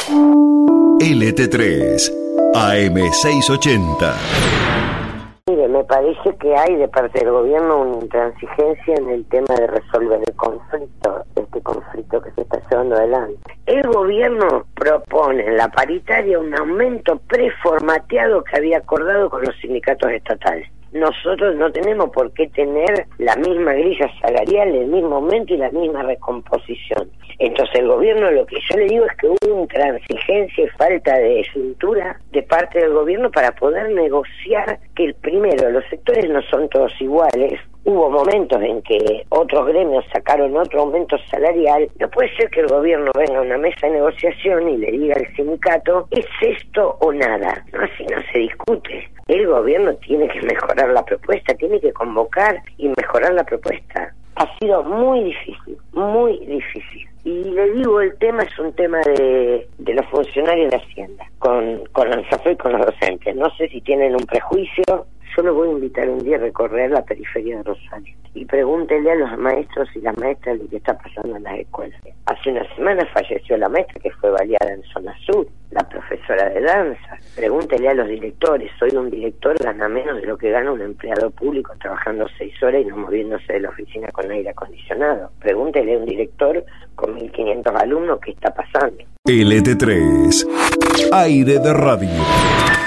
LT3, AM680. Mire, me parece que hay de parte del gobierno una intransigencia en el tema de resolver el conflicto, este conflicto que se está llevando adelante. El gobierno propone en la paritaria un aumento preformateado que había acordado con los sindicatos estatales. Nosotros no tenemos por qué tener la misma grilla salarial, el mismo aumento y la misma recomposición. Entonces el gobierno, lo que yo le digo es que hubo intransigencia y falta de cintura de parte del gobierno para poder negociar que primero los sectores no son todos iguales. Hubo momentos en que otros gremios sacaron otro aumento salarial. No puede ser que el gobierno venga a una mesa de negociación y le diga al sindicato, ¿es esto o nada? No, así no se discute. El gobierno tiene que mejorar la propuesta, tiene que convocar y mejorar la propuesta. Ha sido muy difícil, muy difícil. Y le digo, el tema es un tema de los funcionarios de Hacienda, con ANSAFE y con los docentes. No sé si tienen un prejuicio. Yo lo voy a invitar un día a recorrer la periferia de Rosario y pregúntele a los maestros y las maestras lo que está pasando en las escuelas. Hace una semana falleció la maestra que fue baleada en zona sur, la profesora de danza. Pregúntele a los directores. Hoy un director gana menos de lo que gana un empleado público trabajando 6 horas y no moviéndose de la oficina con aire acondicionado. Pregúntele a un director con 1.500 alumnos qué está pasando. LT3, aire de radio.